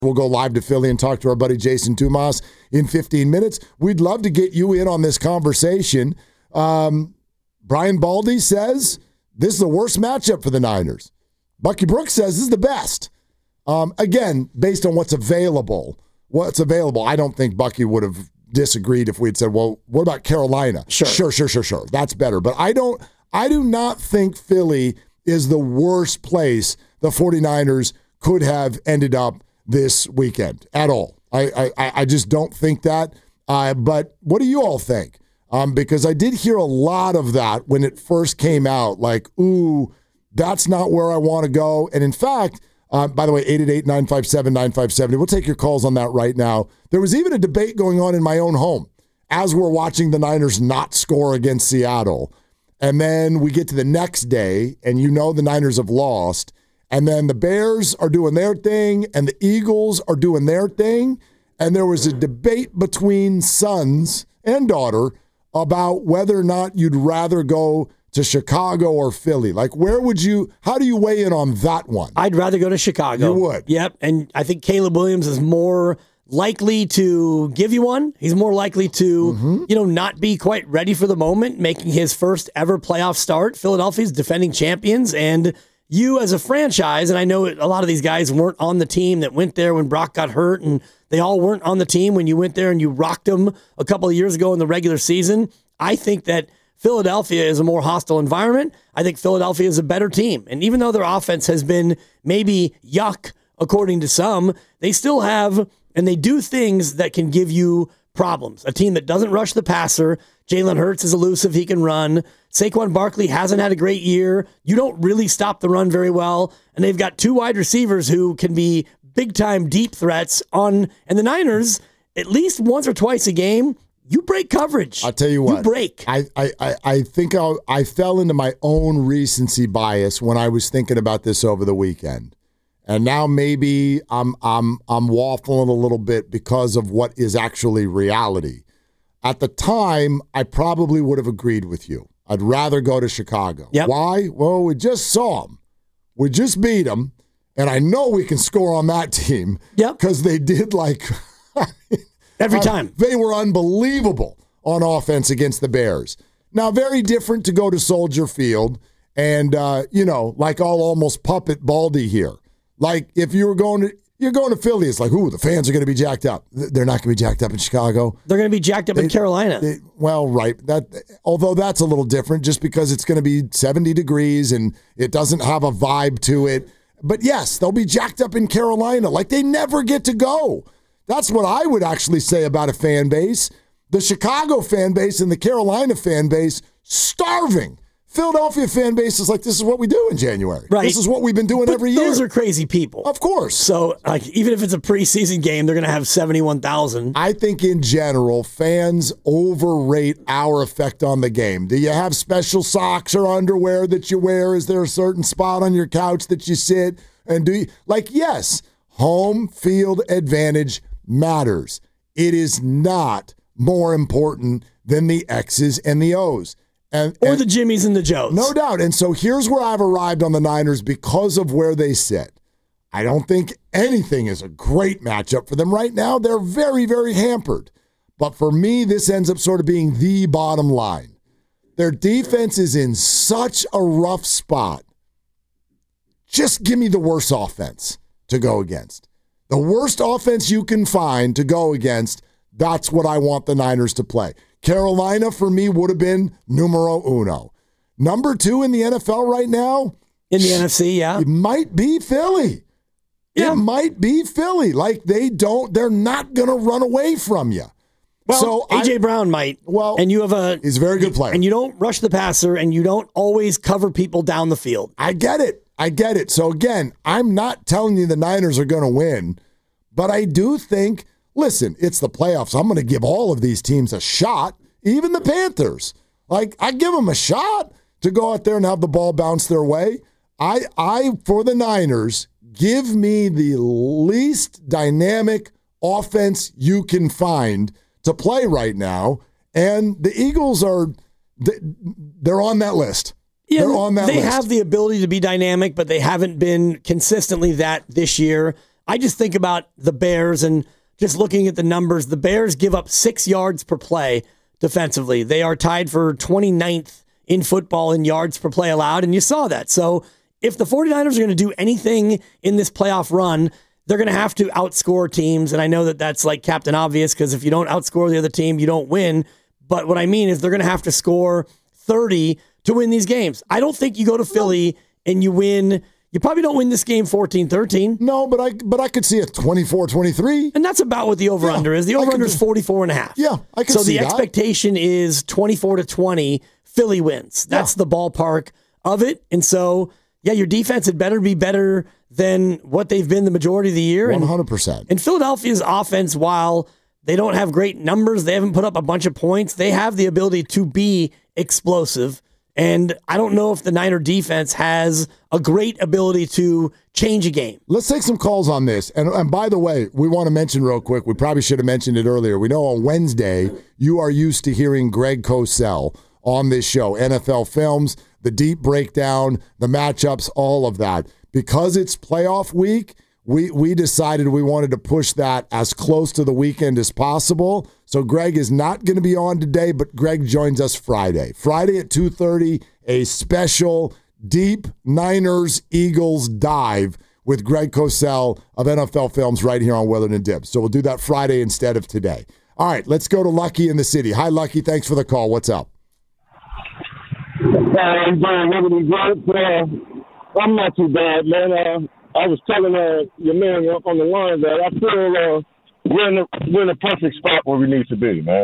We'll go live to Philly and talk to our buddy Jason Dumas in 15 minutes. We'd love to get you in on this conversation. Brian Baldy says this is the worst matchup for the Niners. Bucky Brooks says this is the best. Again, based on what's available, I don't think Bucky would have disagreed if we had said, well, what about Carolina? Sure. That's better. But I do not think Philly is the worst place the 49ers could have ended up this weekend at all. I just don't think that. But what do you all think? Because I did hear a lot of that when it first came out, like, ooh, that's not where I want to go. And in fact, by the way, 888-957-9570. We'll take your calls on that right now. There was even a debate going on in my own home as we're watching the Niners not score against Seattle. And then we get to the next day, and the Niners have lost. And then the Bears are doing their thing, and the Eagles are doing their thing. And there was a debate between sons and daughter about whether or not you'd rather go to Chicago or Philly. Like, how do you weigh in on that one? I'd rather go to Chicago. You would? Yep. And I think Caleb Williams is more likely to give you one. He's more likely to, not be quite ready for the moment, making his first ever playoff start. Philadelphia's defending champions, and you as a franchise, and I know a lot of these guys weren't on the team that went there when Brock got hurt, and they all weren't on the team when you went there and you rocked them a couple of years ago in the regular season. I think that Philadelphia is a more hostile environment. I think Philadelphia is a better team. And even though their offense has been maybe yuck, according to some, they still have, and they do things that can give you problems. A team that doesn't rush the passer. Jalen Hurts is elusive. He can run. Saquon Barkley hasn't had a great year. You don't really stop the run very well. And they've got two wide receivers who can be big-time deep threats on. And the Niners, at least once or twice a game, you break coverage. I'll tell you what. You break. I think I fell into my own recency bias when I was thinking about this over the weekend. And now maybe I'm waffling a little bit because of what is actually reality. At the time, I probably would have agreed with you. I'd rather go to Chicago. Yep. Why? Well, we just saw them. We just beat them. And I know we can score on that team. Yep. Because they did every time. They were unbelievable on offense against the Bears. Now, very different to go to Soldier Field and, like I'll almost puppet Baldy here. Like, if you're going to Philly, it's like, ooh, the fans are going to be jacked up. They're not going to be jacked up in Chicago. They're going to be jacked up in Carolina. Right. Although that's a little different just because it's going to be 70 degrees and it doesn't have a vibe to it. But yes, they'll be jacked up in Carolina. Like, they never get to go. That's what I would actually say about a fan base. The Chicago fan base and the Carolina fan base, starving. Philadelphia fan base is like, this is what we do in January. Right. This is what we've been doing every year. Those are crazy people. Of course. So, even if it's a preseason game, they're going to have 71,000. I think in general, fans overrate our effect on the game. Do you have special socks or underwear that you wear? Is there a certain spot on your couch that you sit? And yes, home field advantage matters. It is not more important than the X's and the O's. Or the Jimmies and the Joes. No doubt. And so here's where I've arrived on the Niners because of where they sit. I don't think anything is a great matchup for them right now. They're very, very hampered. But for me, this ends up sort of being the bottom line. Their defense is in such a rough spot. Just give me the worst offense to go against. The worst offense you can find to go against, that's what I want the Niners to play. Carolina, for me, would have been numero uno. Number 2 in the NFL right now? In the NFC, yeah. It might be Philly. Yeah. It might be Philly. Like, they're not going to run away from you. Well, so A.J. Brown might. Well, and you have he's a very good player. And you don't rush the passer, and you don't always cover people down the field. I get it. So, again, I'm not telling you the Niners are going to win, but I do think, listen, it's the playoffs. I'm going to give all of these teams a shot, even the Panthers. Like, I give them a shot to go out there and have the ball bounce their way. I for the Niners, give me the least dynamic offense you can find to play right now. And the Eagles they're on that list. Yeah, they're on that list. They have the ability to be dynamic, but they haven't been consistently that this year. I just think about the Bears and just looking at the numbers. The Bears give up 6 yards per play defensively. They are tied for 29th in football in yards per play allowed, and you saw that. So if the 49ers are going to do anything in this playoff run, they're going to have to outscore teams. And I know that that's like Captain Obvious, because if you don't outscore the other team, you don't win. But what I mean is they're going to have to score 30 to win these games. I don't think you go to Philly and you win. You probably don't win this game 14-13. No, but I could see a 24-23. And that's about what the over-under is. The over-under is 44.5. Yeah, I can see that. So the expectation is 24-20, Philly wins. That's the ballpark of it. And so, yeah, your defense had better be better than what they've been the majority of the year. 100%. And Philadelphia's offense, while they don't have great numbers, they haven't put up a bunch of points, they have the ability to be explosive. And I don't know if the Niner defense has a great ability to change a game. Let's take some calls on this. And by the way, we want to mention real quick, we probably should have mentioned it earlier. We know on Wednesday, you are used to hearing Greg Cosell on this show. NFL Films, the deep breakdown, the matchups, all of that. Because it's playoff week, we decided we wanted to push that as close to the weekend as possible. So Greg is not going to be on today, but Greg joins us Friday. Friday at 2:30, a special deep Niners-Eagles dive with Greg Cosell of NFL Films right here on Willard and Dibs. So we'll do that Friday instead of today. All right, let's go to Lucky in the city. Hi, Lucky. Thanks for the call. What's up? I'm not too bad, man. I was telling your man on the line that I feel we're in a perfect spot where we need to be, man.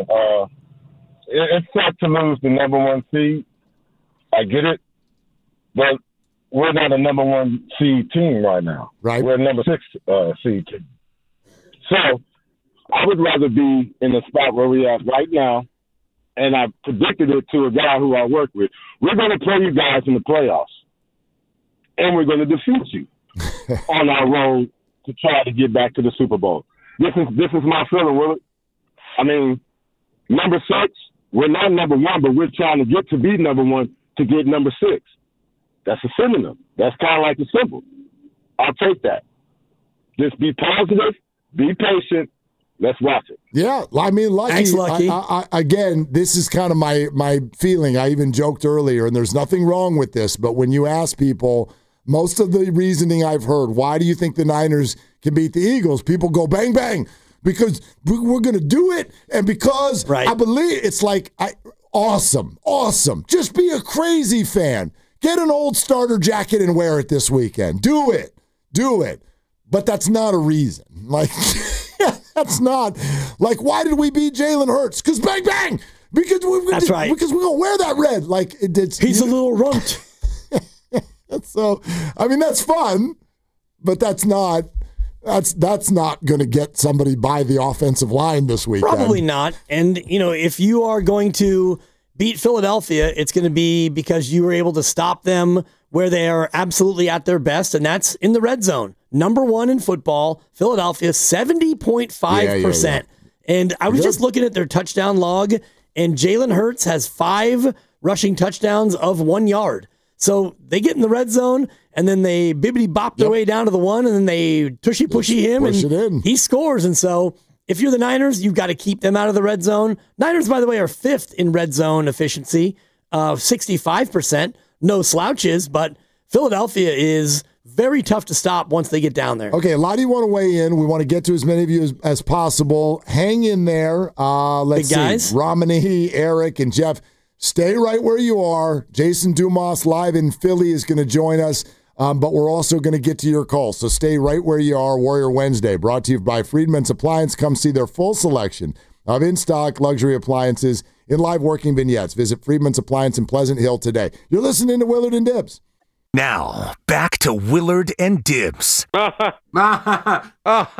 It's tough to lose the number one seed. I get it. But we're not a number one seed team right now. Right. We're a number 6 seed team. So I would rather be in the spot where we are right now, and I predicted it to a guy who I work with. We're going to play you guys in the playoffs, and we're going to defeat you on our road to try to get back to the Super Bowl. This is my feeling, Willard. I mean, number 6, we're not number 1, but we're trying to get to be number 1 to get number 6. That's a synonym. That's kind of like the simple. I'll take that. Just be positive, be patient. Let's watch it. Yeah, I mean, Lucky. Thanks, Lucky. Again, this is kind of my feeling. I even joked earlier, and there's nothing wrong with this, but when you ask people, most of the reasoning I've heard, why do you think the Niners can beat the Eagles? People go, bang, bang, because we're going to do it, and because I believe it's like, awesome. Just be a crazy fan. Get an old starter jacket and wear it this weekend. Do it. But that's not a reason. Like, that's not. Like, why did we beat Jalen Hurts? Because bang, bang. Because we're going to wear that red. Like, he's a little runt. So, I mean, that's fun, but that's not going to get somebody by the offensive line this weekend. Probably not. And, if you are going to beat Philadelphia, it's going to be because you were able to stop them where they are absolutely at their best, and that's in the red zone. Number 1 in football, Philadelphia, 70.5%. Yeah. And I was just looking at their touchdown log, and Jalen Hurts has 5 rushing touchdowns of 1 yard. So they get in the red zone, and then they bibbity-bop their way down to the 1, and then they tushy-pushy him, and he scores. And so if you're the Niners, you've got to keep them out of the red zone. Niners, by the way, are 5th in red zone efficiency, 65%. No slouches, but Philadelphia is very tough to stop once they get down there. Okay, a lot of you want to weigh in. We want to get to as many of you as possible. Hang in there. Let's see. Romney, Eric, and Jeff, stay right where you are. Jason Dumas live in Philly is going to join us, but we're also going to get to your calls. So stay right where you are. Warrior Wednesday, brought to you by Friedman's Appliance. Come see their full selection of in-stock luxury appliances in live working vignettes. Visit Friedman's Appliance in Pleasant Hill today. You're listening to Willard and Dibs. Now, back to Willard and Dibs. Not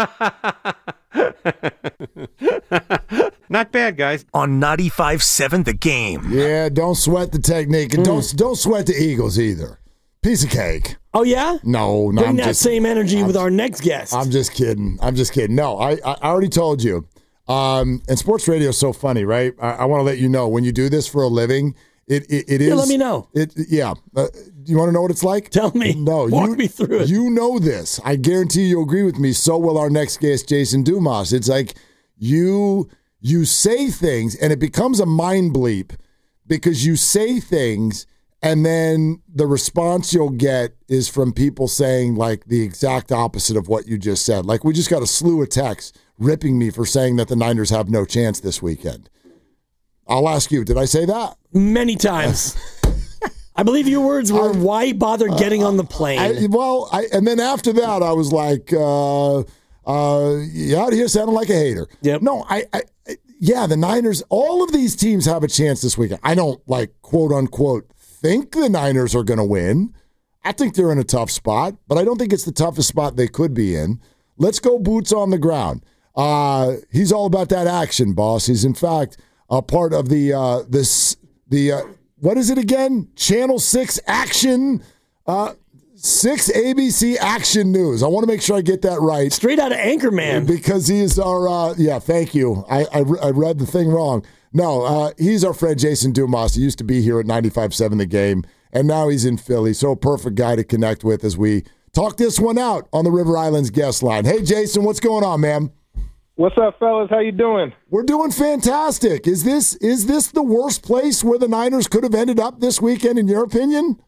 bad, guys. On 95.7 The Game. Yeah, don't sweat the technique. And don't sweat the Eagles either. Piece of cake. Oh, yeah? No. Bring that same energy with our next guest. I'm just kidding. No, I already told you. And sports radio is so funny, right? I want to let you know, when you do this for a living, It is. Yeah, let me know. Yeah. Do you want to know what it's like? Tell me. No. Walk me through it. You know this. I guarantee you'll agree with me. So will our next guest, Jason Dumas. It's like you say things and it becomes a mind bleep because you say things and then the response you'll get is from people saying like the exact opposite of what you just said. Like we just got a slew of texts ripping me for saying that the Niners have no chance this weekend. I'll ask you, did I say that? Many times. I believe your words were, why bother getting on the plane? And then after that, I was like, you out here sounding like a hater. Yep. No, yeah, the Niners, all of these teams have a chance this weekend. I don't like, quote unquote, think the Niners are going to win. I think they're in a tough spot, but I don't think it's the toughest spot they could be in. Let's go boots on the ground. He's all about that action, boss. He's in fact a part of the what is it again? Channel 6 Action, 6 ABC Action News. I want to make sure I get that right. Straight out of Anchorman. Because he is our, thank you. I read the thing wrong. No, he's our friend Jason Dumas. He used to be here at 95.7 The Game, and now he's in Philly. So a perfect guy to connect with as we talk this one out on the River Islands guest line. Hey, Jason, what's going on, man? What's up, fellas? How you doing? We're doing fantastic. Is this the worst place where the Niners could have ended up this weekend, in your opinion?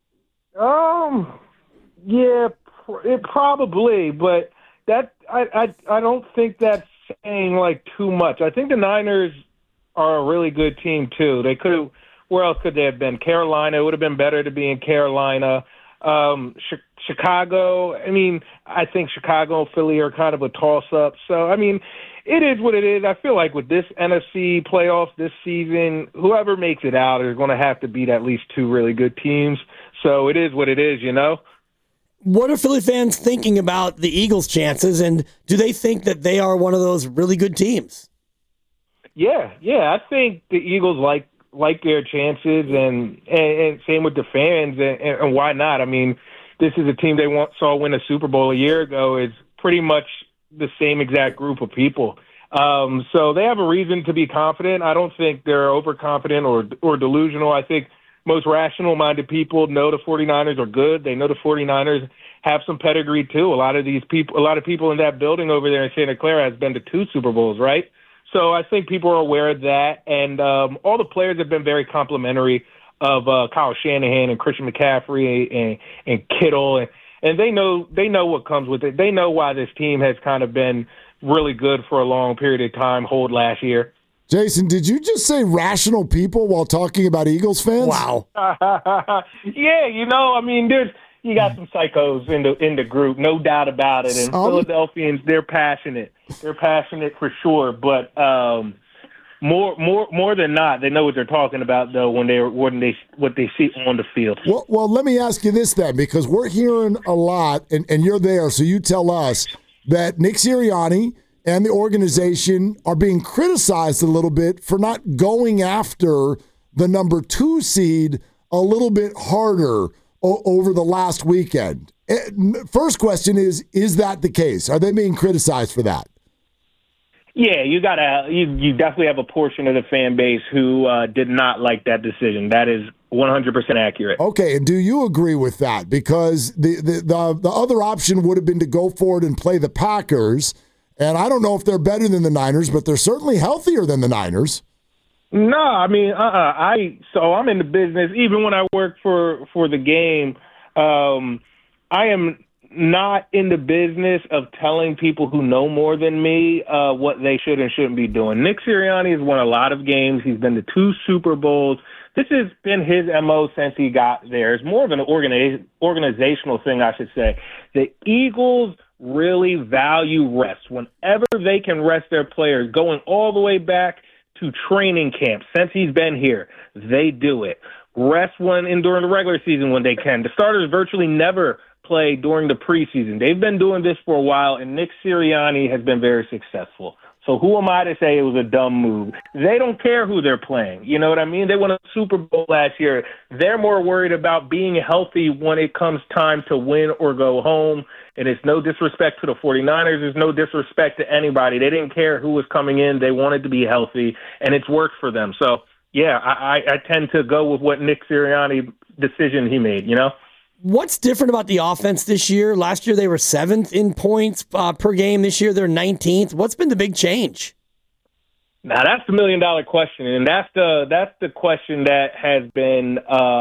Yeah, it probably, but that I don't think that's saying like too much. I think the Niners are a really good team too. They could have. Where else could they have been? Carolina. It would have been better to be in Carolina. Chicago. I mean, I think Chicago and Philly are kind of a toss-up. So, I mean, it is what it is. I feel like with this NFC playoffs this season, whoever makes it out is going to have to beat at least two really good teams. So it is what it is, you know? What are Philly fans thinking about the Eagles' chances, and do they think that they are one of those really good teams? Yeah. I think the Eagles like their chances, and same with the fans, and why not? I mean, this is a team they saw win a Super Bowl a year ago. It's pretty much the same exact group of people. So they have a reason to be confident. I don't think they're overconfident or delusional. I think most rational-minded people know the 49ers are good. They know the 49ers have some pedigree, too. A lot of people in that building over there in Santa Clara has been to 2 Super Bowls, right? So I think people are aware of that. And all the players have been very complimentary of Kyle Shanahan and Christian McCaffrey and Kittle. And they know what comes with it. They know why this team has kind of been really good for a long period of time, hold last year. Jason, did you just say rational people while talking about Eagles fans? Wow. Yeah, I mean, you got some psychos in the group, no doubt about it. And Philadelphians, they're passionate. They're passionate for sure, but more than not, they know what they're talking about though what they see on the field. Well, let me ask you this then, because we're hearing a lot, and you're there, so you tell us that Nick Sirianni and the organization are being criticized a little bit for not going after the number 2 seed a little bit harder over the last weekend. First question is that the case? Are they being criticized for that? Yeah, you definitely have a portion of the fan base who did not like that decision. That is 100% accurate. Okay, and do you agree with that? Because the other option would have been to go forward and play the Packers. And I don't know if they're better than the Niners, but they're certainly healthier than the Niners. No, I mean, So I'm in the business. Even when I work for the game, I am not in the business of telling people who know more than me what they should and shouldn't be doing. Nick Sirianni has won a lot of games. He's been to 2 Super Bowls. This has been his MO since he got there. It's more of an organizational thing, I should say. The Eagles really value rest. Whenever they can rest their players, going all the way back to training camp, since he's been here, they do it. Rest during the regular season when they can. The starters virtually never play during the preseason. They've been doing this for a while, and Nick Sirianni has been very successful. So who am I to say it was a dumb move? They don't care who they're playing. You know what I mean? They won a Super Bowl last year. They're more worried about being healthy when it comes time to win or go home. And it's no disrespect to the 49ers. There's no disrespect to anybody. They didn't care who was coming in. They wanted to be healthy, and it's worked for them. So, I tend to go with what Nick Sirianni decision he made, you know? What's different about the offense this year? Last year they were 7th in points per game. This year they're 19th. What's been the big change? Now that's the $1 million question, and that's the question that has been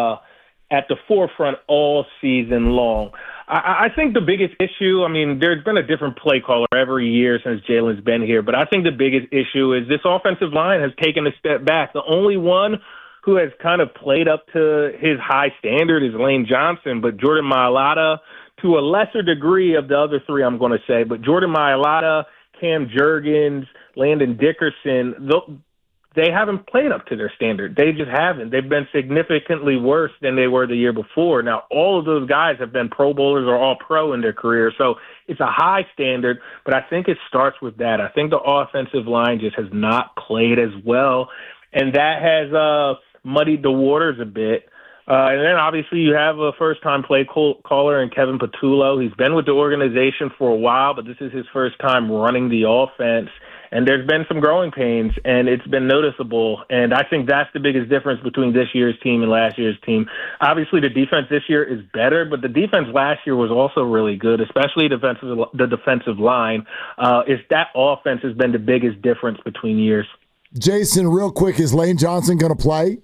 at the forefront all season long. I think the biggest issue, I mean, there's been a different play caller every year since Jalen's been here, but I think the biggest issue is this offensive line has taken a step back. The only one who has kind of played up to his high standard is Lane Johnson, but Jordan Mailata, to a lesser degree of the other three, I'm going to say, but Jordan Mailata, Cam Jurgens, Landon Dickerson, they haven't played up to their standard. They just haven't. They've been significantly worse than they were the year before. Now, all of those guys have been Pro Bowlers or All-Pro in their career, so it's a high standard, but I think it starts with that. I think the offensive line just has not played as well, and that has muddied the waters a bit. And then, obviously, you have a first-time play caller in Kevin Patullo. He's been with the organization for a while, but this is his first time running the offense. And there's been some growing pains, and it's been noticeable. And I think that's the biggest difference between this year's team and last year's team. Obviously, the defense this year is better, but the defense last year was also really good, especially the defensive line. It's that offense has been the biggest difference between years. Jason, real quick, is Lane Johnson going to play?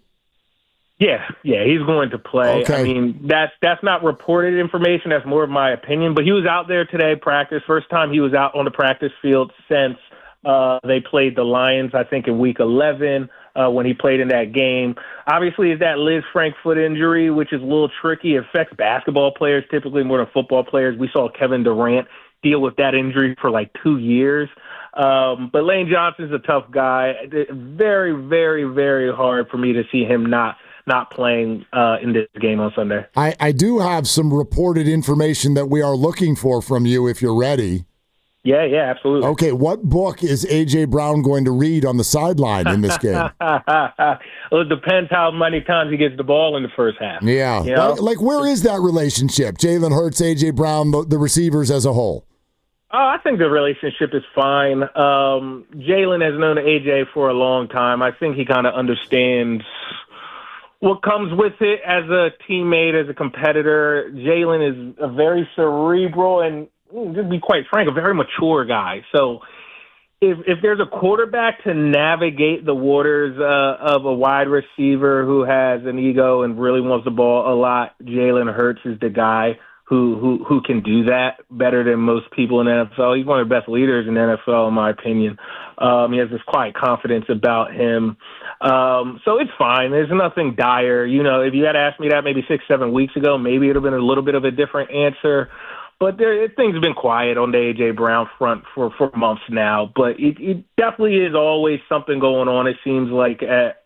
Yeah, he's going to play. Okay. I mean, that's not reported information. That's more of my opinion. But he was out there today, practice. First time he was out on the practice field since they played the Lions, I think, in Week 11 when he played in that game. Obviously, it's that Liz Frank foot injury, which is a little tricky. It affects basketball players typically more than football players. We saw Kevin Durant deal with that injury for like 2 years. But Lane Johnson's a tough guy. Very, very, very hard for me to see him not playing in this game on Sunday. I do have some reported information that we are looking for from you if you're ready. Yeah, absolutely. Okay, what book is A.J. Brown going to read on the sideline in this game? Well, it depends how many times he gets the ball in the first half. Yeah. You know? Like where is that relationship? Jalen Hurts, A.J. Brown, the receivers as a whole? Oh, I think the relationship is fine. Jalen has known A.J. for a long time. I think he kind of understands what comes with it as a teammate, as a competitor. Jalen is a very cerebral and, to be quite frank, a very mature guy. So if there's a quarterback to navigate the waters of a wide receiver who has an ego and really wants the ball a lot, Jalen Hurts is the guy who can do that better than most people in the NFL. He's one of the best leaders in the NFL, in my opinion. He has this quiet confidence about him. So it's fine. There's nothing dire. You know, if you had asked me that maybe 6-7 weeks ago, maybe it would have been a little bit of a different answer. But things have been quiet on the A.J. Brown front for months now. But it definitely is always something going on, it seems like.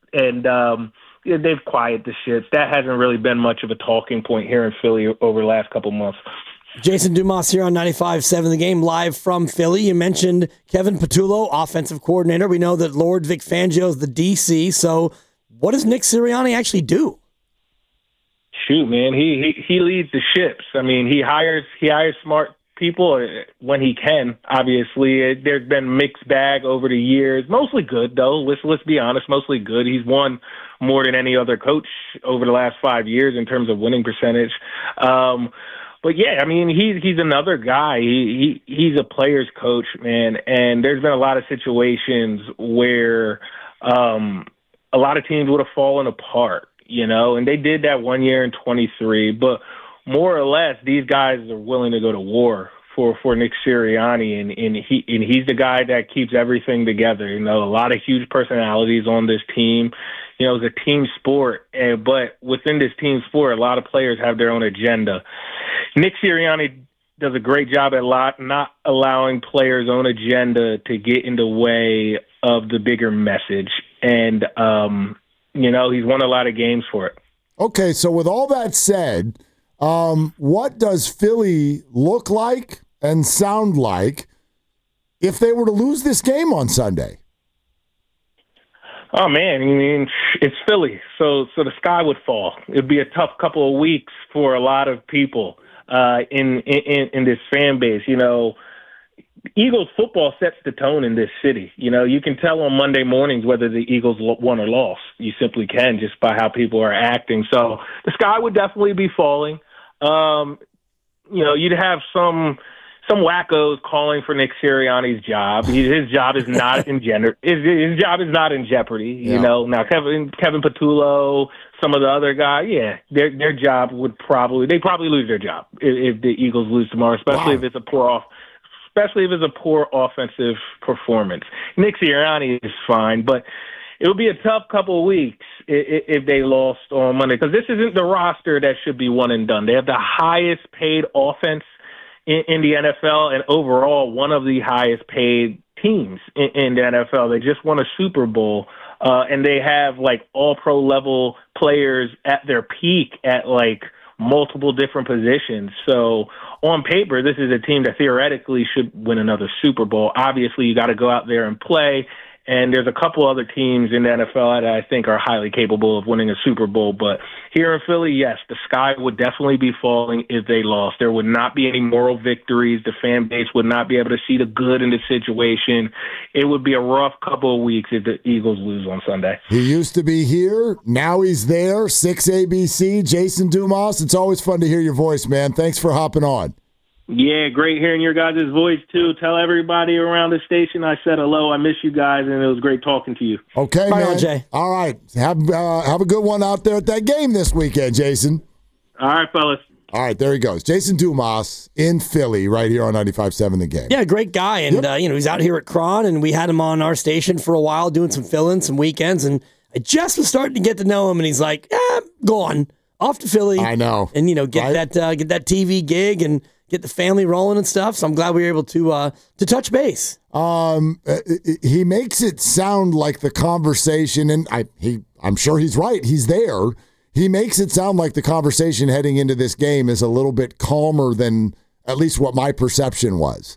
They've quieted the shits. That hasn't really been much of a talking point here in Philly over the last couple months. Jason Dumas here on 95.7 The Game, live from Philly. You mentioned Kevin Patullo, offensive coordinator. We know that Lord Vic Fangio is the DC. So what does Nick Sirianni actually do? Shoot, man, he leads the ships. I mean, he hires smart people when he can. Obviously, there's been mixed bag over the years. Mostly good, though. Let's be honest, mostly good. He's won more than any other coach over the last 5 years in terms of winning percentage. But yeah, I mean, he's another guy. He's a player's coach, man. And there's been a lot of situations where a lot of teams would have fallen apart, you know, and they did that 1 year in 23. But more or less, these guys are willing to go to war for Nick Sirianni, and he's the guy that keeps everything together. You know, a lot of huge personalities on this team. You know, it's a team sport, but within this team sport, a lot of players have their own agenda. Nick Sirianni does a great job at not allowing players' own agenda to get in the way of the bigger message. And, you know, he's won a lot of games for it. Okay, so with all that said, what does Philly look like and sound like if they were to lose this game on Sunday? Oh, man, I mean, it's Philly, so the sky would fall. It'd be a tough couple of weeks for a lot of people in this fan base. You know, Eagles football sets the tone in this city. You know, you can tell on Monday mornings whether the Eagles won or lost. You simply can just by how people are acting. So the sky would definitely be falling. You know, you'd have some wackos calling for Nick Sirianni's job. His job is not in his job is not in jeopardy. You know, now Kevin Patullo, some of the other guys, their job would probably lose their job if the Eagles lose tomorrow, especially if it's a poor offensive performance. Nick Sirianni is fine, but it would be a tough couple of weeks if they lost on Monday, because this isn't the roster that should be one and done. They have the highest paid offense in the NFL, and overall one of the highest paid teams in the NFL. They just won a Super Bowl, and they have like all pro level players at their peak at like multiple different positions. So on paper, this is a team that theoretically should win another Super Bowl. Obviously, you got to go out there and play. And there's a couple other teams in the NFL that I think are highly capable of winning a Super Bowl. But here in Philly, yes, the sky would definitely be falling if they lost. There would not be any moral victories. The fan base would not be able to see the good in the situation. It would be a rough couple of weeks if the Eagles lose on Sunday. He used to be here. Now he's there. 6ABC, Jason Dumas. It's always fun to hear your voice, man. Thanks for hopping on. Yeah, great hearing your guys' voice, too. Tell everybody around the station I said hello. I miss you guys, and it was great talking to you. Okay, Bye, man. Jay. All right. Have a good one out there at that game this weekend, Jason. All right, fellas. All right, there he goes. Jason Dumas in Philly right here on 95.7 The Game. Yeah, great guy. And, he's out here at Cron, and we had him on our station for a while doing some fill-ins, some weekends, and I just was starting to get to know him, and he's like, go on, off to Philly. I know. And, get that TV gig and get the family rolling and stuff. So I'm glad we were able to touch base. He makes it sound like the conversation, and I'm sure he's right. He's there. He makes it sound like the conversation heading into this game is a little bit calmer than at least what my perception was.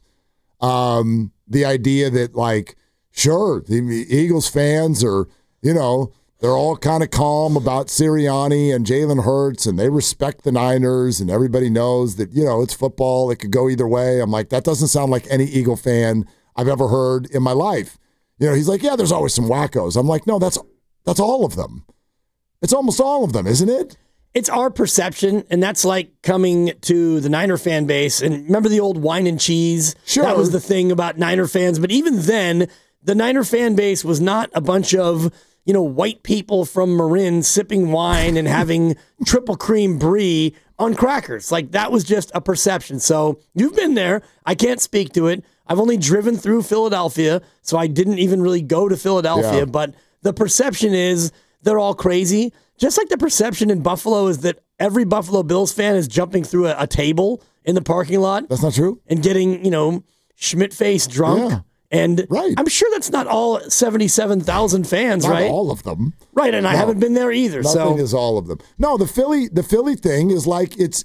The idea that, like, sure, the Eagles fans are, they're all kind of calm about Sirianni and Jalen Hurts, and they respect the Niners, and everybody knows that, it's football. It could go either way. I'm like, that doesn't sound like any Eagle fan I've ever heard in my life. He's like, yeah, there's always some wackos. I'm like, no, that's all of them. It's almost all of them, isn't it? It's our perception, and that's like coming to the Niner fan base. And remember the old wine and cheese? Sure. That was the thing about Niner fans. But even then, the Niner fan base was not a bunch of white people from Marin sipping wine and having triple cream brie on crackers. Like, that was just a perception. So you've been there. I can't speak to it. I've only driven through Philadelphia, so I didn't even really go to Philadelphia. Yeah. But the perception is they're all crazy. Just like the perception in Buffalo is that every Buffalo Bills fan is jumping through a table in the parking lot. That's not true. And getting, Schmidt-face drunk. Yeah. And right. I'm sure that's not all 77,000 fans, not right? all of them. Right, and I haven't been there either. Nothing is all of them. No, the Philly thing is like it's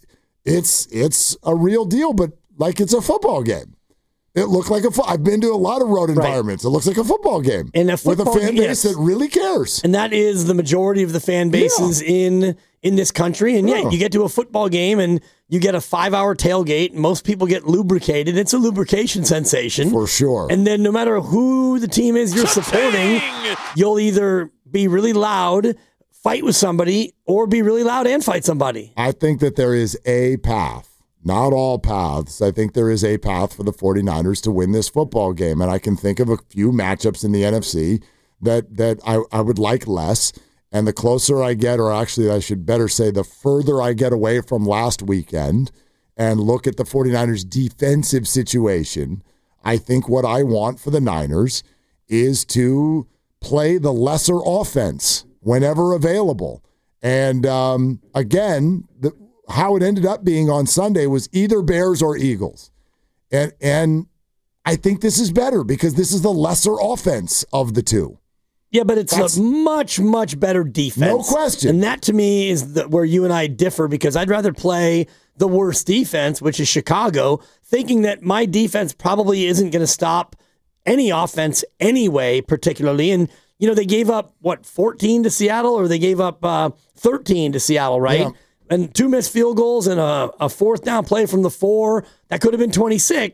a real deal, but like it's a football game. It looked like I've been to a lot of road environments. Right. It looks like a football game and with a fan base that really cares. And that is the majority of the fan bases in this country. And you get to a football game and you get a 5-hour tailgate. Most people get lubricated. It's a lubrication sensation. For sure. And then no matter who the team is you're supporting, you'll either be really loud, fight with somebody, or be really loud and fight somebody. I think that there is a path. Not all paths. I think there is a path for the 49ers to win this football game. And I can think of a few matchups in the NFC that I would like less. And the closer I get, or actually I should better say the further I get away from last weekend and look at the 49ers defensive situation, I think what I want for the Niners is to play the lesser offense whenever available. And again, how it ended up being on Sunday was either Bears or Eagles. And I think this is better because this is the lesser offense of the two. Yeah, but it's a much, much better defense. No question. And that to me is where you and I differ, because I'd rather play the worst defense, which is Chicago, thinking that my defense probably isn't going to stop any offense anyway, particularly. And, they gave up, 14 to Seattle, or they gave up 13 to Seattle, right? Yeah. And 2 missed field goals and a fourth down play from the 4. That could have been 26.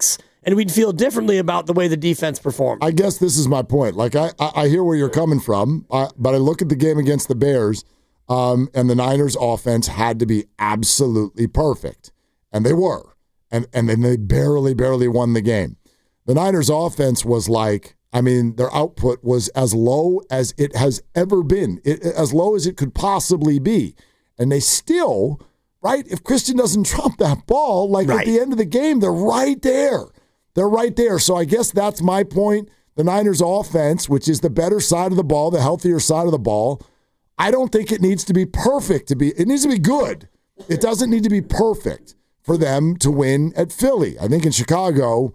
and we'd feel differently about the way the defense performed. I guess this is my point. Like, I hear where you're coming from, but I look at the game against the Bears, and the Niners offense had to be absolutely perfect. And they were. And then they barely won the game. The Niners offense was like, I mean, their output was as low as it has ever been, as low as it could possibly be. And they still, right, if Christian doesn't drop that ball, like at the end of the game, they're right there. They're right there. So I guess that's my point. The Niners offense, which is the better side of the ball, the healthier side of the ball, I don't think it needs to be perfect it needs to be good. It doesn't need to be perfect for them to win at Philly. I think in Chicago,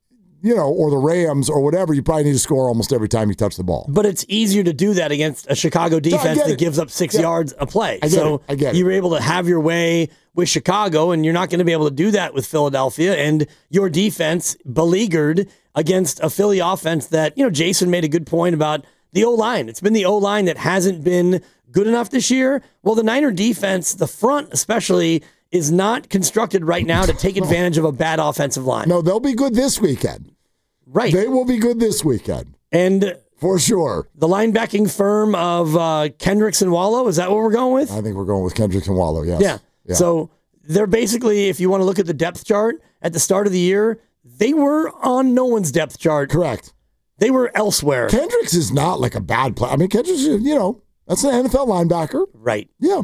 or the Rams or whatever, you probably need to score almost every time you touch the ball. But it's easier to do that against a Chicago defense that gives up 6 yards a play. I get it. You were able to have your way with Chicago, and you're not going to be able to do that with Philadelphia. And your defense beleaguered against a Philly offense that, Jason made a good point about the O-line. It's been the O-line that hasn't been good enough this year. Well, the Niner defense, the front especially, is not constructed right now to take advantage of a bad offensive line. No, they'll be good this weekend. Right. They will be good this weekend. And for sure. The linebacking firm of Kendricks and Wallow, is that what we're going with? I think we're going with Kendricks and Wallow, yes. Yeah. So they're basically, if you want to look at the depth chart, at the start of the year, they were on no one's depth chart. Correct. They were elsewhere. Kendricks is not like a bad player. I mean, Kendricks, that's an NFL linebacker. Right. Yeah.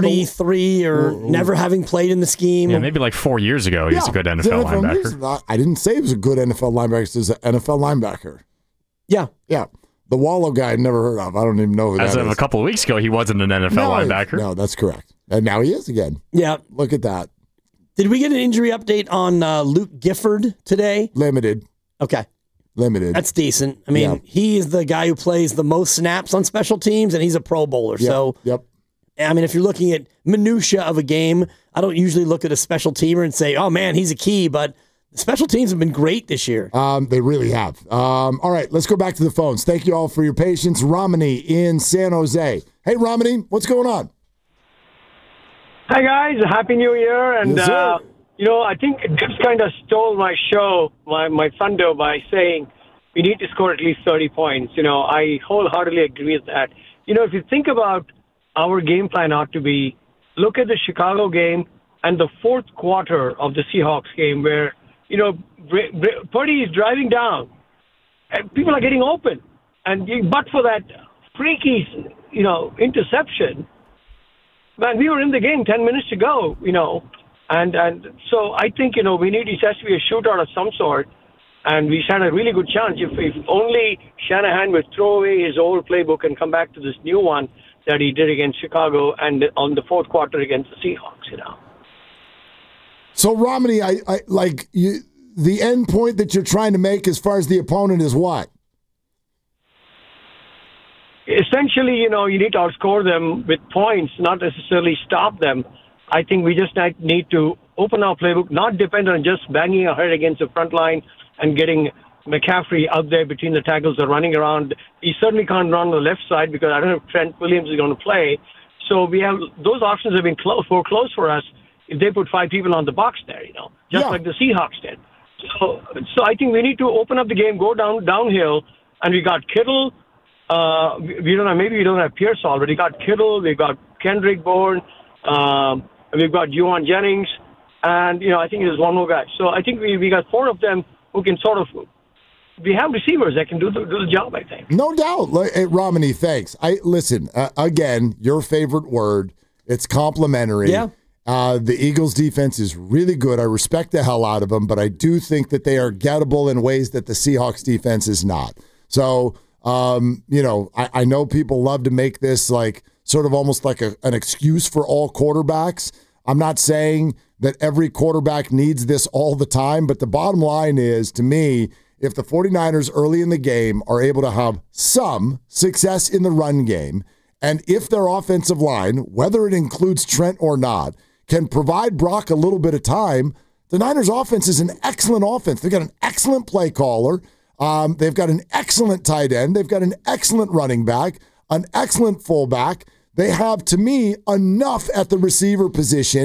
33 or never having played in the scheme. Yeah, maybe like 4 years ago, he was a good NFL linebacker. I didn't say he was a good NFL linebacker. He was an NFL linebacker. Yeah. Yeah. The Wallow guy I'd never heard of. I don't even know who that is. As of a couple of weeks ago, he wasn't an NFL linebacker. No, that's correct. And now he is again. Yeah. Look at that. Did we get an injury update on Luke Gifford today? Limited. Okay. Limited. That's decent. I mean, he is the guy who plays the most snaps on special teams, and he's a Pro Bowler. Yep. So, I mean, if you're looking at minutia of a game, I don't usually look at a special teamer and say, oh, man, he's a key. But the special teams have been great this year. They really have. All right, let's go back to the phones. Thank you all for your patience. Romney in San Jose. Hey, Romney, what's going on? Hi, guys. Happy New Year. And, yes, I think Dibs kind of stole my show, my thunder, by saying we need to score at least 30 points. I wholeheartedly agree with that. If you think about our game plan ought to be, look at the Chicago game and the fourth quarter of the Seahawks game where, Purdy is driving down and people are getting open. But for that freaky, interception, man, we were in the game 10 minutes to go, And so I think, it has to be a shootout of some sort. And we stand a really good chance if only Shanahan would throw away his old playbook and come back to this new one that he did against Chicago and on the fourth quarter against the Seahawks, So, Romney, I like you. The end point that you're trying to make as far as the opponent is what? Essentially, you need to outscore them with points, not necessarily stop them. I think we just need to open our playbook, not depend on just banging our head against the front line and getting McCaffrey out there between the tackles or running around. He certainly can't run on the left side because I don't know if Trent Williams is going to play. So we have those options have been foreclosed for us if they put 5 people on the box there, like the Seahawks did. So I think we need to open up the game, go downhill, and we got Kittle. We don't know, maybe we don't have Pearsall, but we got Kittle, we got Kendrick Bourne, we've got Juwan Jennings, and I think there's one more guy. So I think we got 4 of them who can we have receivers that can do the job, I think. No doubt. Hey, Romney, thanks. Listen, again, your favorite word. It's complimentary. Yeah. The Eagles' defense is really good. I respect the hell out of them, but I do think that they are gettable in ways that the Seahawks' defense is not. So, I know people love to make this like sort of almost like an excuse for all quarterbacks. I'm not saying that every quarterback needs this all the time, but the bottom line is, to me, if the 49ers early in the game are able to have some success in the run game, and if their offensive line, whether it includes Trent or not, can provide Brock a little bit of time, the Niners offense is an excellent offense. They've got an excellent play caller. They've got an excellent tight end. They've got an excellent running back, an excellent fullback. They have, to me, enough at the receiver position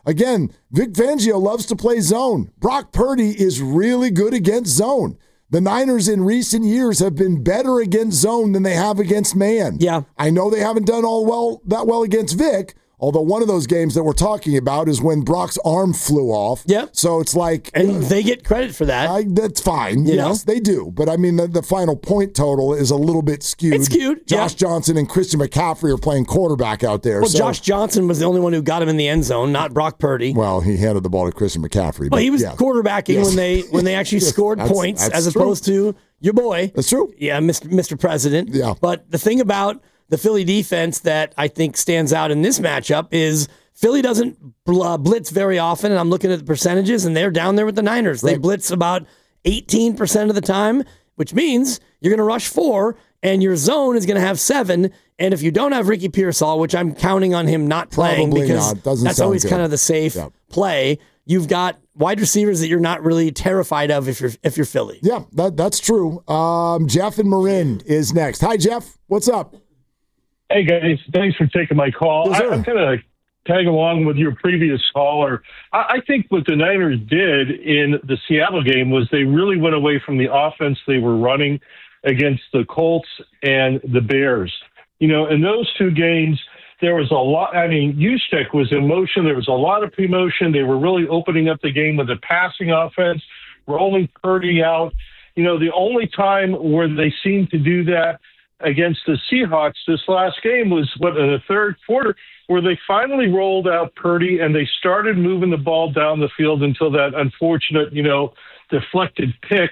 Again, Vic Fangio loves to play zone. Brock Purdy is really good against zone. The Niners in recent years have been better against zone than they have against man. Yeah. I know they haven't done that well against Vic, although one of those games that we're talking about is when Brock's arm flew off. Yep. So it's like... And they get credit for that. That's fine. You yes, know? they do. But, I mean, the final point total is a little bit skewed. It's skewed, Josh Johnson and Christian McCaffrey are playing quarterback out there. Well, Josh Johnson was the only one who got him in the end zone, not Brock Purdy. Well, he handed the ball to Christian McCaffrey. Well, he was quarterbacking when they actually scored points as opposed to your boy. That's true. Yeah, Mr. President. Yeah. But the thing about the Philly defense that I think stands out in this matchup is Philly doesn't blitz very often, and I'm looking at the percentages, and they're down there with the Niners. Right. They blitz about 18% of the time, which means you're going to rush 4, and your zone is going to have 7. And if you don't have Ricky Pearsall, which I'm counting on him not playing because that's always kind of the safe play, you've got wide receivers that you're not really terrified of if you're Philly. Yeah, that's true. Jeff in Marin is next. Hi, Jeff. What's up? Hey, guys. Thanks for taking my call. Yes, I'm going to tag along with your previous caller. I think what the Niners did in the Seattle game was they really went away from the offense they were running against the Colts and the Bears. You know, in those two games, there was a lot. I mean, Juszczyk was in motion. There was a lot of pre-motion. They were really opening up the game with a passing offense, rolling Purdy out. You know, the only time where they seemed to do that against the Seahawks this last game was in the third quarter, where they finally rolled out Purdy and they started moving the ball down the field until that unfortunate, deflected pick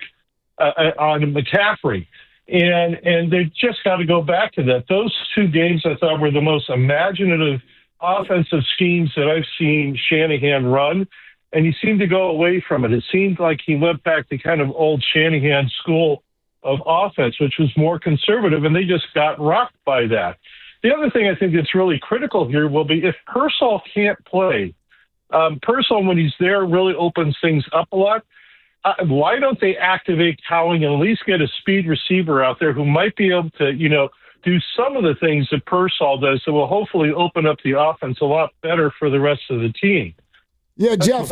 on McCaffrey. And they just got to go back to that. Those two games I thought were the most imaginative offensive schemes that I've seen Shanahan run, and he seemed to go away from it. It seemed like he went back to kind of old Shanahan school of offense, which was more conservative, and they just got rocked by that. The other thing I think that's really critical here will be if Pearsall can't play. Pearsall, when he's there, really opens things up a lot. Why don't they activate Cowing and at least get a speed receiver out there who might be able to, do some of the things that Pearsall does that will hopefully open up the offense a lot better for the rest of the team? Yeah, Jeff,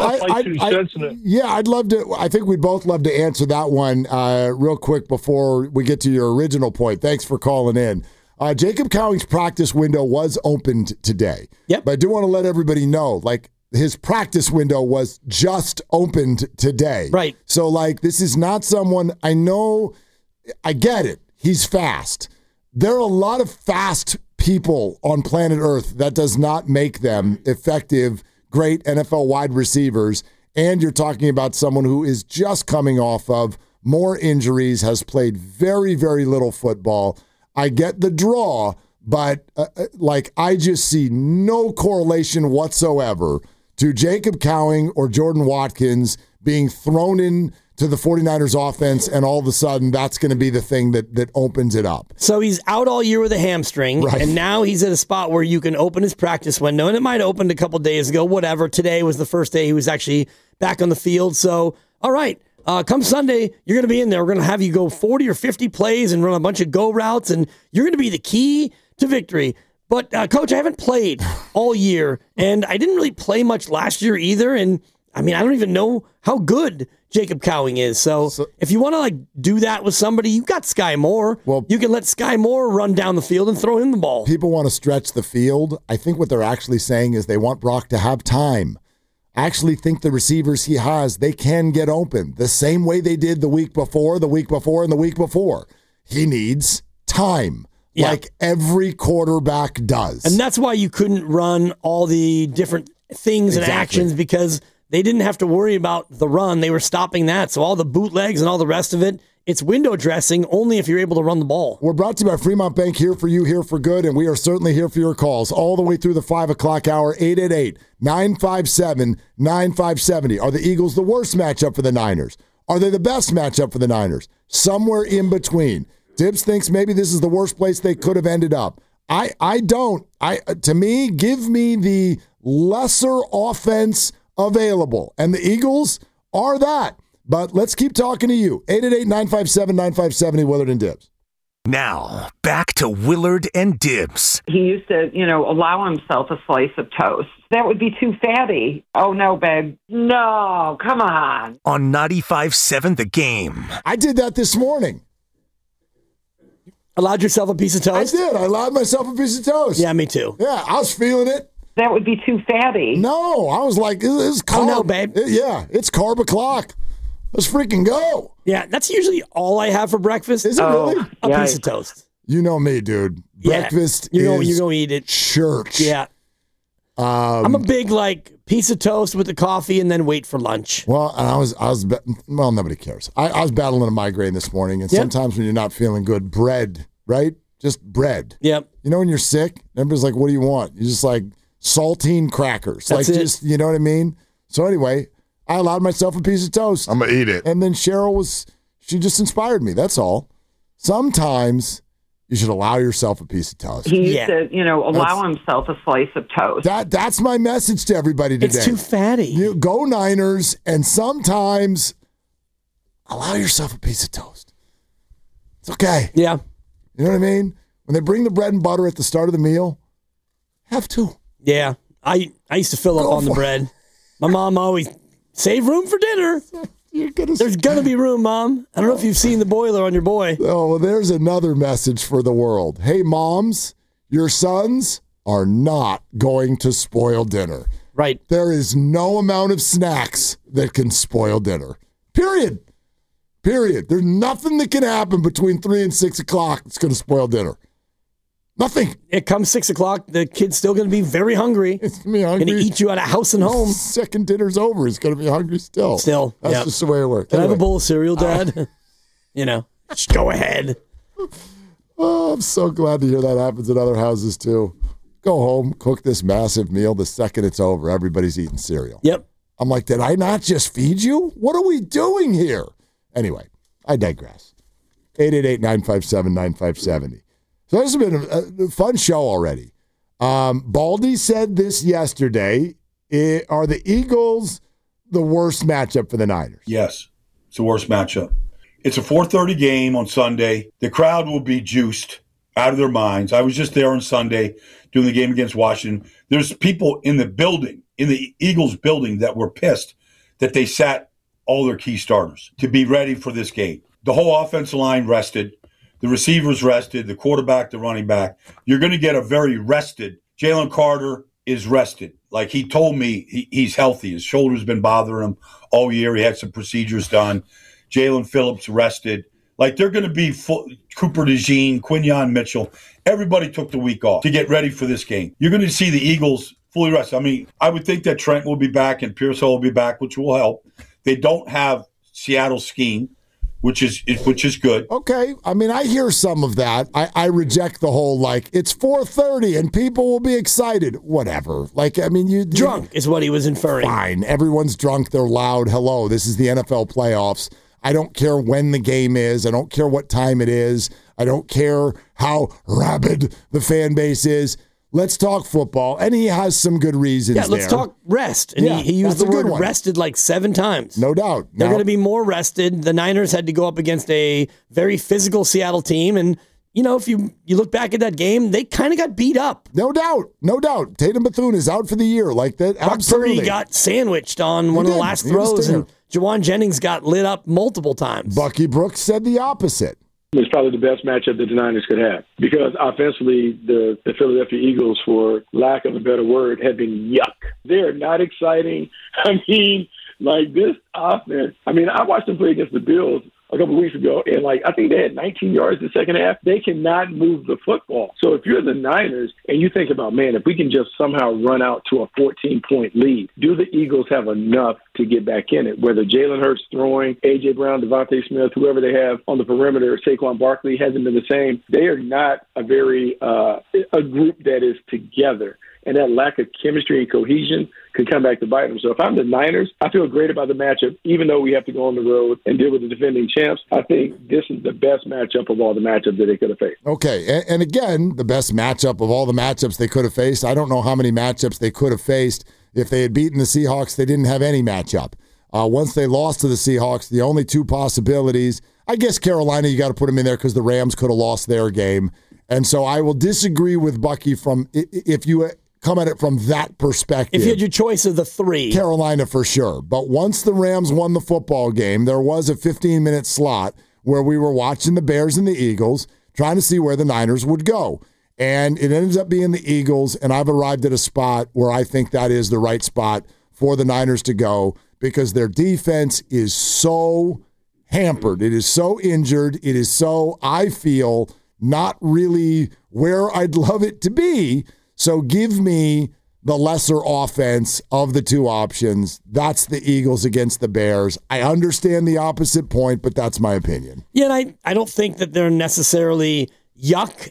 I'd love to. I think we'd both love to answer that one real quick before we get to your original point. Thanks for calling in. Jacob Cowing's practice window was opened today. Yep. But I do want to let everybody know, his practice window was just opened today. Right. So, this is not someone, I get it. He's fast. There are a lot of fast people on planet Earth. That does not make them effective, great NFL wide receivers. And you're talking about someone who is just coming off of more injuries, has played very, very little football. I get the draw, but I just see no correlation whatsoever to Jacob Cowing or Jordan Watkins being thrown in to the 49ers offense, and all of a sudden that's going to be the thing that opens it up. So he's out all year with a hamstring, right, and now he's at a spot where you can open his practice window, and it might have opened a couple days ago, whatever. Today was the first day he was actually back on the field. So, all right, come Sunday, you're going to be in there. We're going to have you go 40 or 50 plays and run a bunch of go routes, and you're going to be the key to victory. But, Coach, I haven't played all year, and I didn't really play much last year either. And, I don't even know how good Jacob Cowing is. So if you want to, do that with somebody, you've got Sky Moore. Well, you can let Sky Moore run down the field and throw him the ball. People want to stretch the field. I think what they're actually saying is they want Brock to have time. I actually think the receivers he has, they can get open the same way they did the week before, and the week before. He needs time. Yeah. Like every quarterback does. And that's why you couldn't run all the different things and actions, because they didn't have to worry about the run. They were stopping that. So all the bootlegs and all the rest of it, it's window dressing only if you're able to run the ball. We're brought to you by Fremont Bank, here for you, here for good, and we are certainly here for your calls all the way through the 5 o'clock hour, 888-957-9570. Are the Eagles the worst matchup for the Niners? Are they the best matchup for the Niners? Somewhere in between. Tibbs thinks maybe this is the worst place they could have ended up. I don't. To me, give me the lesser offense available. And the Eagles are that. But let's keep talking to you. 888-957-9570, Willard and Dibbs. Now, back to Willard and Dibs. He used to, allow himself a slice of toast. That would be too fatty. Oh, no, babe. No, come on. On 95.7 The Game. I did that this morning. Allowed yourself a piece of toast? I did. I allowed myself a piece of toast. Yeah, me too. Yeah, I was feeling it. That would be too fatty. No, I was like, this is carb. Oh, no, babe. Yeah, it's carb o'clock. Let's freaking go. Yeah, that's usually all I have for breakfast. Is it really? A piece of toast. You know me, dude. Breakfast you're is going to eat it. Church. Yeah. I'm a big, piece of toast with the coffee and then wait for lunch. Well, nobody cares. I was battling a migraine this morning, and sometimes when you're not feeling good, bread, right? Just bread. Yep. You know when you're sick, everybody's like, what do you want? You're just like saltine crackers. That's it. Just, you know what I mean? So anyway, I allowed myself a piece of toast. I'm going to eat it. And then Cheryl she just inspired me. That's all. Sometimes you should allow yourself a piece of toast. He used to, allow himself a slice of toast. That's my message to everybody today. It's too fatty. Go Niners, and sometimes allow yourself a piece of toast. It's okay. Yeah. You know what I mean? When they bring the bread and butter at the start of the meal, have two. Yeah. I used to fill up on the bread. My mom always, save room for dinner. There's going to be room, Mom. I don't know if you've seen the boiler on your boy. Oh, well, there's another message for the world. Hey, moms, your sons are not going to spoil dinner. Right. There is no amount of snacks that can spoil dinner. Period. There's nothing that can happen between 3 and 6 o'clock that's going to spoil dinner. Nothing. It comes 6 o'clock, the kid's still going to be very hungry. It's going to be hungry. Going to eat you out of house and home. Second dinner's over. He's going to be hungry still. That's just the way it works. Can I have a bowl of cereal, Dad? Just go ahead. Oh, I'm so glad to hear that happens in other houses, too. Go home, cook this massive meal. The second it's over, everybody's eating cereal. Yep. I'm like, did I not just feed you? What are we doing here? Anyway, I digress. 888-957-9570. So this has been a fun show already. Baldy said this yesterday. Are the Eagles the worst matchup for the Niners? Yes, it's the worst matchup. It's a 4:30 game on Sunday. The crowd will be juiced out of their minds. I was just there on Sunday doing the game against Washington. There's people in the building, in the Eagles building, that were pissed that they sat all their key starters to be ready for this game. The whole offensive line rested. The receivers rested, the quarterback, the running back. You're going to get a very rested. Jalen Carter is rested. Like he told me, he's healthy. His shoulder's been bothering him all year. He had some procedures done. Jalen Phillips rested. Like they're going to be full. Cooper DeJean, Quinyon Mitchell. Everybody took the week off to get ready for this game. You're going to see the Eagles fully rested. I mean, I would think that Trent will be back and Pearsall will be back, which will help. They don't have Seattle's scheme, which is good. Okay. I mean, I hear some of that. I reject the whole, it's 4:30 and people will be excited. Whatever. Drunk is what he was inferring. Fine. Everyone's drunk. They're loud. Hello. This is the NFL playoffs. I don't care when the game is. I don't care what time it is. I don't care how rabid the fan base is. Let's talk football. And he has some good reasons there. Yeah, let's talk rest. And he used the word rested 7 times. No doubt. They're going to be more rested. The Niners had to go up against a very physical Seattle team. And, if you look back at that game, they kind of got beat up. No doubt. Tatum Bethune is out for the year. That. Brock Purdy got sandwiched on one of the last throws. And Jawan Jennings got lit up multiple times. Bucky Brooks said the opposite. It's probably the best matchup that the Niners could have because offensively, the Philadelphia Eagles, for lack of a better word, have been yuck. They're not exciting. I mean, this offense. I mean, I watched them play against the Bills a couple of weeks ago, and I think they had 19 yards in the second half. They cannot move the football. So if you're the Niners and you think about, man, if we can just somehow run out to a 14-point lead, do the Eagles have enough to get back in it? Whether Jalen Hurts throwing, A.J. Brown, Devontae Smith, whoever they have on the perimeter, Saquon Barkley hasn't been the same. They are not a very a group that is together. And that lack of chemistry and cohesion could come back to bite them. So if I'm the Niners, I feel great about the matchup, even though we have to go on the road and deal with the defending champs. I think this is the best matchup of all the matchups that they could have faced. Okay, and again, the best matchup of all the matchups they could have faced. I don't know how many matchups they could have faced. If they had beaten the Seahawks, they didn't have any matchup. Once they lost to the Seahawks, the only two possibilities, I guess Carolina, you got to put them in there because the Rams could have lost their game. And so I will disagree with Bucky if you come at it from that perspective. If you had your choice of the three. Carolina for sure. But once the Rams won the football game, there was a 15-minute slot where we were watching the Bears and the Eagles, trying to see where the Niners would go. And it ends up being the Eagles, and I've arrived at a spot where I think that is the right spot for the Niners to go because their defense is so hampered. It is so injured. It is so, I feel, not really where I'd love it to be. So give me the lesser offense of the two options. That's the Eagles against the Bears. I understand the opposite point, but that's my opinion. Yeah, and I don't think that they're necessarily yuck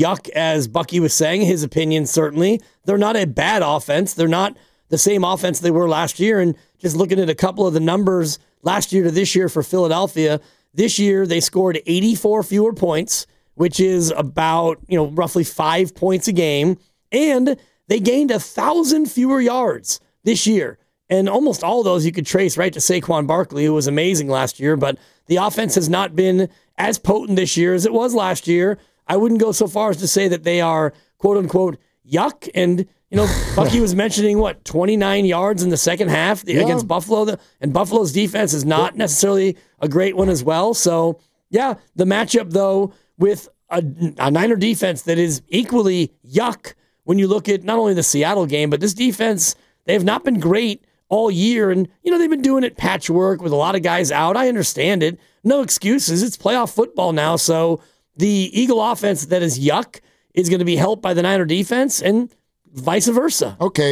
as Bucky was saying. His opinion, certainly. They're not a bad offense. They're not the same offense they were last year. And just looking at a couple of the numbers last year to this year for Philadelphia, this year they scored 84 fewer points, which is about, roughly 5 points a game. And they gained 1,000 fewer yards this year. And almost all of those you could trace right to Saquon Barkley, who was amazing last year. But the offense has not been as potent this year as it was last year. I wouldn't go so far as to say that they are, quote unquote, yuck. And, Bucky was mentioning, 29 yards in the second half against Buffalo. And Buffalo's defense is not necessarily a great one as well. So, yeah, the matchup, though, with a Niner defense that is equally yuck when you look at not only the Seattle game, but this defense, they have not been great all year. And, they've been doing it patchwork with a lot of guys out. I understand it. No excuses. It's playoff football now. So the Eagle offense that is yuck is going to be helped by the Niner defense and vice versa. Okay,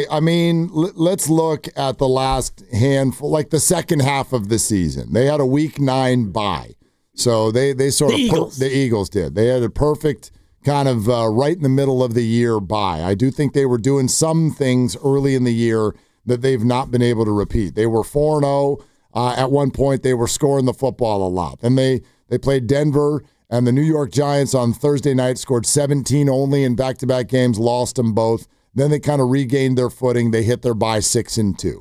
let's look at the last handful, like the second half of the season. They had a Week 9 bye. So they sort of the Eagles did. They had a perfect kind of right in the middle of the year bye. I do think they were doing some things early in the year that they've not been able to repeat. They were 4-0 at one point. They were scoring the football a lot. Then they played Denver and the New York Giants on Thursday night, scored 17 only in back-to-back games, lost them both. Then they kind of regained their footing. They hit their bye 6-2.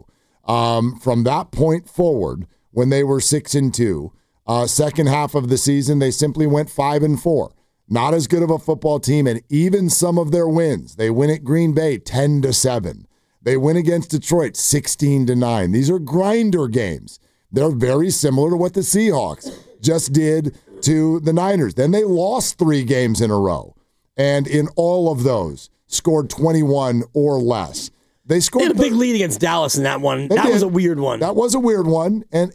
From that point forward, when they were 6-2, second half of the season, they simply went 5-4. Not as good of a football team, and even some of their wins. They win at Green Bay 10-7. They win against Detroit 16-9. These are grinder games. They're very similar to what the Seahawks just did to the Niners. Then they lost 3 games in a row, and in all of those, scored 21 or less. They scored a big lead against Dallas in that one. That was a weird one. That was a weird one. And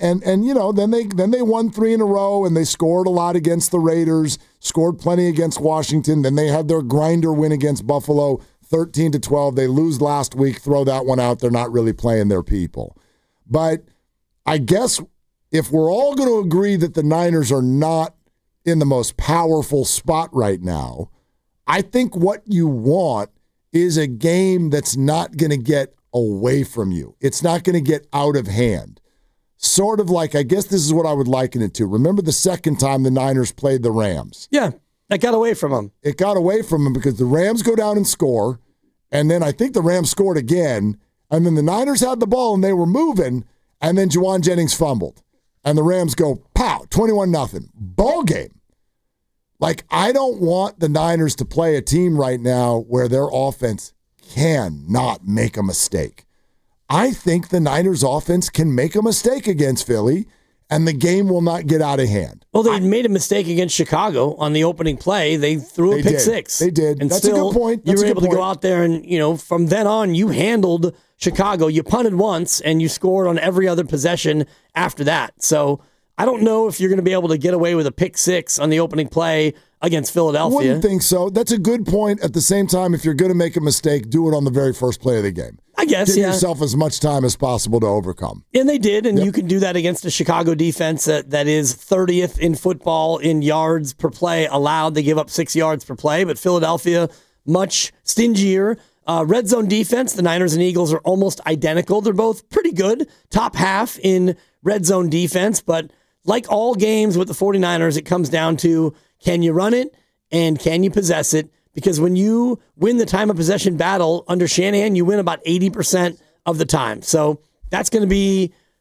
then they won 3 in a row, and they scored a lot against the Raiders, scored plenty against Washington. Then they had their grinder win against Buffalo, 13-12. They lose last week. Throw that one out. They're not really playing their people. But I guess if we're all going to agree that the Niners are not in the most powerful spot right now, I think what you want is a game that's not going to get away from you. It's not going to get out of hand. Sort of like, I guess this is what I would liken it to. Remember the second time the Niners played the Rams? Yeah, that got away from them. It got away from them because the Rams go down and score, and then I think the Rams scored again, and then the Niners had the ball and they were moving, and then Juwan Jennings fumbled. And the Rams go, pow, 21-0. Ball game. Like, I don't want the Niners to play a team right now where their offense cannot make a mistake. I think the Niners offense can make a mistake against Philly, and the game will not get out of hand. Well, they made a mistake against Chicago on the opening play. They threw a pick six. They did. And That's still, a good point. You were able to go out there and, from then on, you handled Chicago. You punted once, and you scored on every other possession after that. So I don't know if you're going to be able to get away with a pick six on the opening play against Philadelphia. I wouldn't think so. That's a good point. At the same time, if you're going to make a mistake, do it on the very first play of the game. I guess, Give yourself as much time as possible to overcome. And they did, and you can do that against a Chicago defense that is 30th in football in yards per play allowed. They give up 6 yards per play, but Philadelphia, much stingier. Red zone defense, the Niners and Eagles are almost identical. They're both pretty good, top half in red zone defense, but like all games with the 49ers, it comes down to, can you run it and can you possess it? Because when you win the time of possession battle under Shanahan, you win about 80% of the time. So that's going to be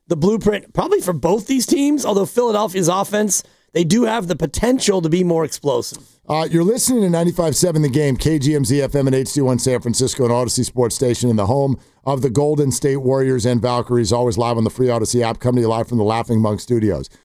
the blueprint probably for both these teams, although Philadelphia's offense, they do have the potential to be more explosive. You're listening to 95.7 The Game, KGMZ FM and HD1 San Francisco and Odyssey Sports Station, in the home of the Golden State Warriors and Valkyries, always live on the free Odyssey app, coming to you live from the Laughing Monk Studios.